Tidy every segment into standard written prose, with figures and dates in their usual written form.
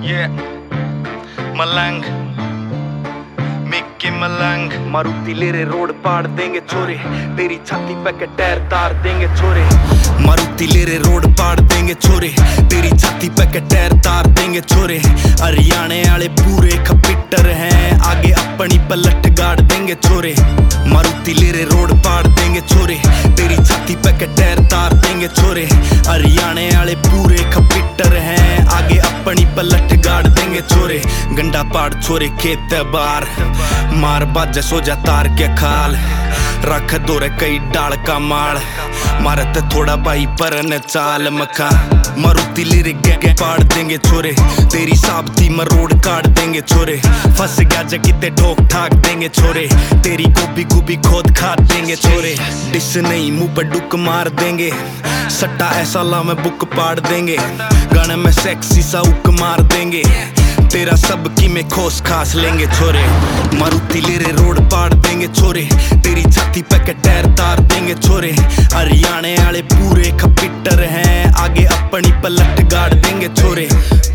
Yeah, मलंग Mickey मलंग। मारुति लेरे road पाड़ देंगे छोरे, तेरी छाती पे के टायर तार देंगे छोरे। मारुति लेरे रोड पाड़ देंगे छोरे, तेरी छाती पे के टायर तार देंगे छोरे। हरियाणे वाले पूरे खपिटर हैं, आगे अपनी पलट गाड़ देंगे छोरे। मारुति लेरे रोड पाड़ देंगे छोरे, तेरी छाती पे के टायर तार देंगे छोरे। हरियाणे वाले पूरे खपिटर हैं, आगे अपनी पलट गाड़ देंगे छोरे। गंडा पाड़ छोरे खेत बार, मार बाजे सो जा तार के खाल। रख दोरे कई डाल का माल, मारत थोड़ा भाई परन चाल मखा। मारुति लेरे गे पाड़ देंगे छोरे, तेरी साबती मरोड़ काट देंगे छोरे। फंस गया जगीते ठोक ठाक देंगे छोरे, तेरी गोभी गोभी खोद खाद देंगे छोरे। डिस नहीं मुंह पर डुक मार देंगे, सट्टा ऐसा ला में बुक पाड़ देंगे। गाने में सेक्सी सा उक मार देंगे, तेरा सब की में खोस खास लेंगे छोरे। मारुति लेरे रोड पाड़ देंगे छोरे, तेरी छाती पे के टायर तार देंगे छोरे। हरियाणे वाले पूरे खपिटर हैं, आगे अपनी पलट गाड़ देंगे छोरे।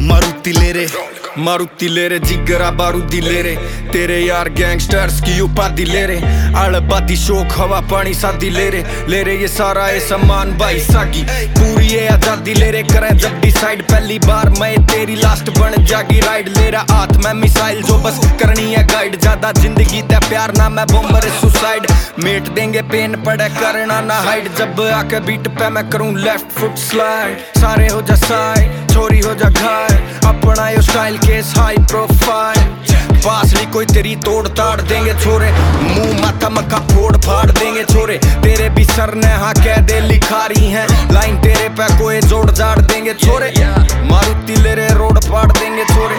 मारुति लेरे जिगरा बारूदी लेरे, तेरे यार गैंगस्टर्स की उपाधि लेरे। आलबादी शोक हवा पानी शादी लेरे ये सारा ये सम्मान भाई सागी। पूरी ये आजादी लेरे करें जब डिसाइड, पहली बार मैं तेरी लास्ट बन जागी राइड। लेरा हाथ में मिसाइल जो बस करनी है गाइड, ज्यादा जिंदगी ते प्यार ना मैं बॉम्बर सुसाइड। मेट देंगे पेन पड़े करना ना हाइड, जब आके बीट पे मैं करूं लेफ्ट फुट स्लाइड। सारे हो जा साइड, छोरी हो जा घायल, अपना yo style case high profile. पास नहीं कोई तेरी तोड़ ताड़ देंगे छोरे, मुंह माथा मक्का फोड़ फाड़ देंगे छोरे। तेरे भी सर ने हाँ कह दे लिखारी हैं, लाइन तेरे पे कोई जोड़ जाड़ देंगे छोरे। मारुति लेरे रोड पाड़ देंगे छोरे।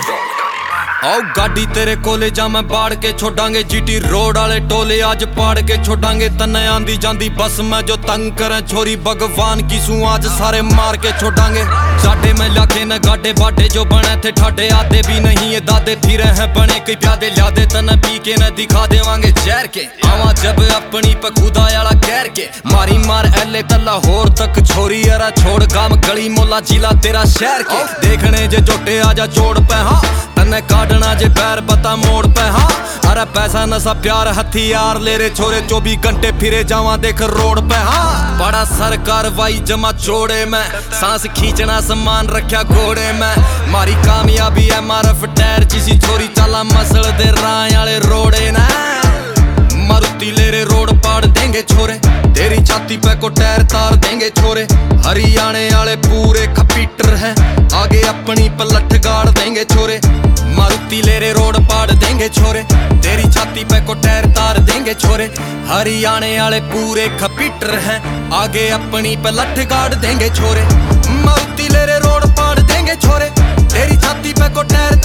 आओ गाड़ी तेरे कोले जा मैं बाड़ के छोड़ांगे, जीटी रोड वाले टोले आज पाड़ के छोड़ांगे। तन्ने आंदी जांदी बस मैं जो तंग करें छोरी, भगवान की सू आज सारे मार के छोड़ांगे। साडे में लाके न गाडे बाडे जो बने थे ठाडे, आते भी नहीं ये दादे फिरे हैं बने कई प्यादे। ल्यादे तन पी के न दिखा देवांगे जहर के, आवा जब अपनी पे खुदा याला कहर के। मारी मार एले तला होर तक छोरी, अरा छोड़ गाम गली मोला जिला तेरा शहर के। देखने जे जोटे आजा जोड़ पे हाँ, तन्ने काटना जे पैर बता मोड़ पे हाँ। अरे पैसा नशा प्यार हथियार लेरे छोरे, 24 घंटे फिरे जावा देख रोड पे हाँ। बड़ा सर कार्रवाई जमा चोड़े में, सांस खींचना सामान रखा घोड़े में। मारी कामयाबी है मारफ टायर जिसी छोरी, चला मसल दे राह आले रोड़े ना। मारुति लेरे रोड पाड़ देंगे छोरे, तेरी छाती पे को टायर तार देंगे छोरे। हरियाणे वाले पूरे खपीटर हैं, आगे अपनी पलट गाड़ देंगे छोरे। मारुति लेरे रोड पाड़ देंगे छोरे, तेरी छाती पे को टायर तार देंगे छोरे। हरियाणे वाले पूरे खपीटर हैं, आगे अपनी पलट गाड़ देंगे छोरे। मारुति लेरे रोड पाड़ देंगे छोरे, तेरी छाती पे को टायर